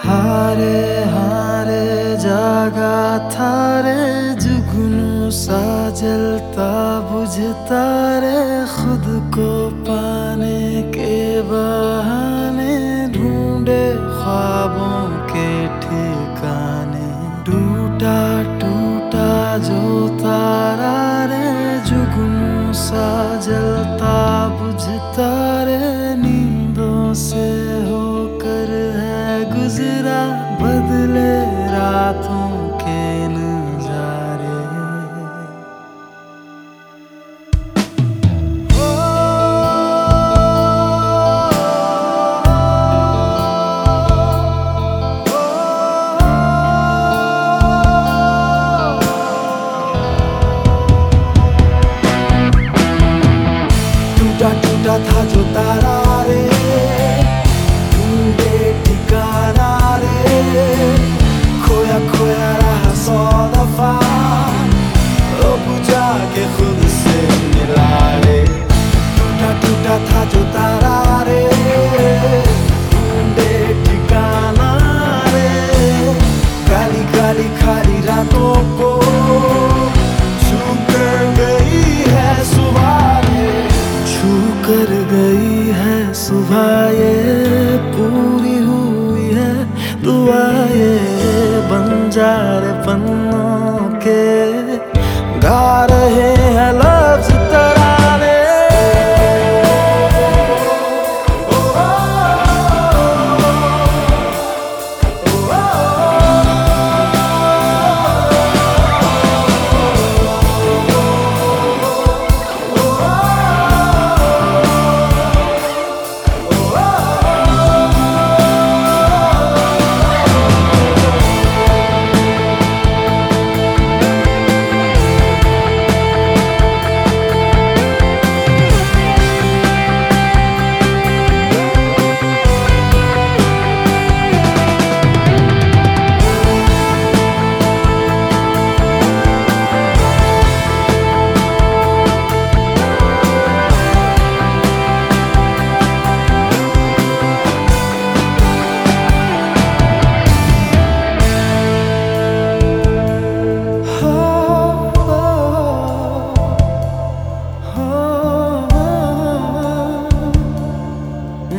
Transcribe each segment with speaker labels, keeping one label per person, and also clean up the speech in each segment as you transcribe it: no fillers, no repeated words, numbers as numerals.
Speaker 1: हारे हारे जागा था रे जुगनू सा जलता बुझता रे खुद को पाने के बहाने ढूंढे ख्वाबों के ठिकाने। टूटा टूटा जो तारा रे जुगनू सा जलता बुझता रे नींदों से होकर है गुजरा बदले रातों के नजारे। टूटा टूटा था जो तारा रे ढूंढे ठिकाना रे, खोया खोया रहा 100 दफा अब जाके खुद से मिला रे। टूटा टूटा था जो तारा रे ढूंढे ठिकाना रे, काली काली खाली रातों को छू कर गई है सुबह रे, छू कर गई है सुबह ये पूरी हुई है दुआ ये बंजारे पन्नों के गा रहे हैं लफ्ज तराने।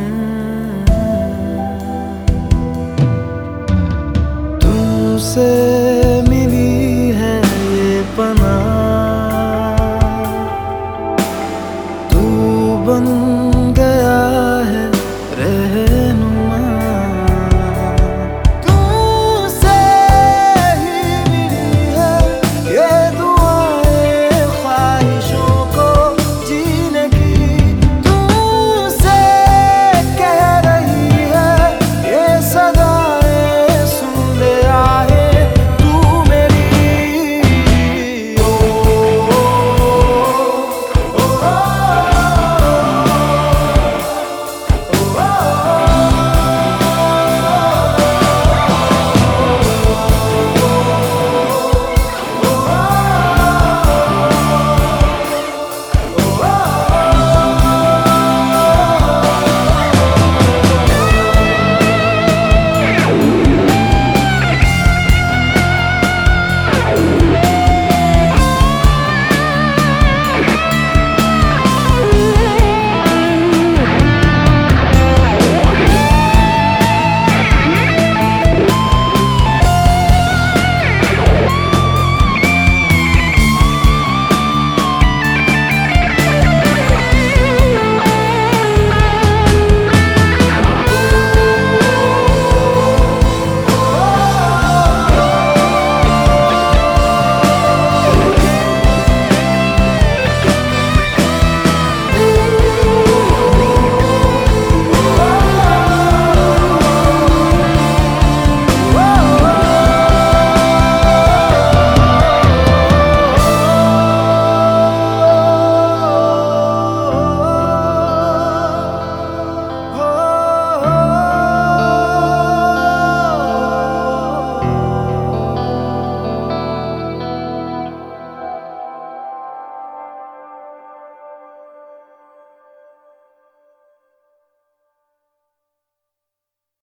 Speaker 1: Say